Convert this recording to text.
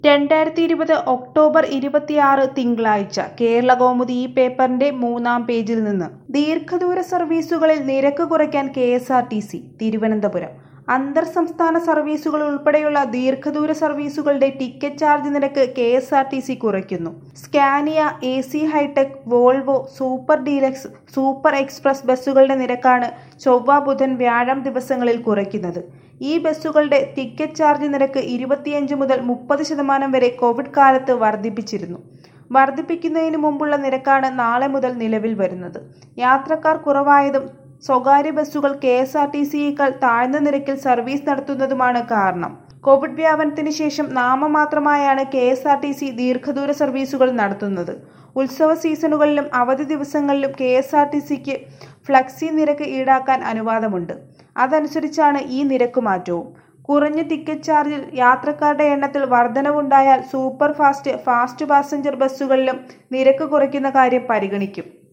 2020 October 26 തിങ്കളാഴ്ച കേരളകൗമുദി ഈ പേപ്പറിന്റെ 3-ാം പേജിൽ നിന്ന് ദീർഘദൂര സർവീസുകളിൽ നിരക്ക് കുറയ്ക്കാൻ കെ.എസ്.ആർ.ടി.സി. തിരുവനന്തപുരം അന്തർ സംസ്ഥാന സർവീസുകൾ ഉൾപ്പെടെയുള്ള ദീർഘദൂര സർവീസുകളുടെ ടിക്കറ്റ് ചാർജ് നിരക്ക് കെ.എസ്.ആർ.ടി.സി. കുറയ്ക്കുന്നു. Scania, AC hitech, Volvo, super deluxe, super express ബസ്സുകളുടെ നിരക്കാണ് ചൊവ്വ, ബുധൻ, വ്യാഴം ദിവസങ്ങളിൽ കുറയ്ക്കുന്നത്. ഈ ബസ്സുകളുടെ ടിക്കറ്റ് ചാർജ് നിരക്ക് 25 മുതൽ 30% വരെ കോവിഡ് കാലത്ത് വർദ്ധിപ്പിച്ചിരുന്നു. വർദ്ധിപ്പിക്കുന്നതിന് മുമ്പുള്ള നിരക്കാണ് നാളെ മുതൽ നിലവിൽ വരുന്നത്. യാത്രക്കാർ കുറവായതും സ്വകാര്യ ബസ്സുകൾ കെ.എസ്.ആർ.ടി.സിയേക്കാൾ താഴ്ന്ന നിരക്കിൽ സർവീസ് നടത്തുന്നതുമാണ് കാരണം. കോവിഡ് വ്യാപനത്തിന് ശേഷം നാമമാത്രമായാണ് കെ.എസ്.ആർ.ടി.സി. ദീർഘദൂര സർവീസുകൾ നടത്തുന്നത്. ഉത്സവ സീസണുകളിലും അവധി ദിവസങ്ങളിലും കെ.എസ്.ആർ.ടി.സിക്ക് ഫ്ലക്സി നിരക്ക് ഈടാക്കാൻ അനുവാദമുണ്ട്. അതനുസരിച്ചാണ് ഈ നിരക്ക് മാറ്റവും. കുറഞ്ഞ ടിക്കറ്റ് ചാർജിൽ യാത്രക്കാരുടെ എണ്ണത്തിൽ വർധനവുണ്ടായാൽ സൂപ്പർ ഫാസ്റ്റ് പാസഞ്ചർ ബസ്സുകളിലും നിരക്ക് കുറയ്ക്കുന്ന കാര്യം പരിഗണിക്കും.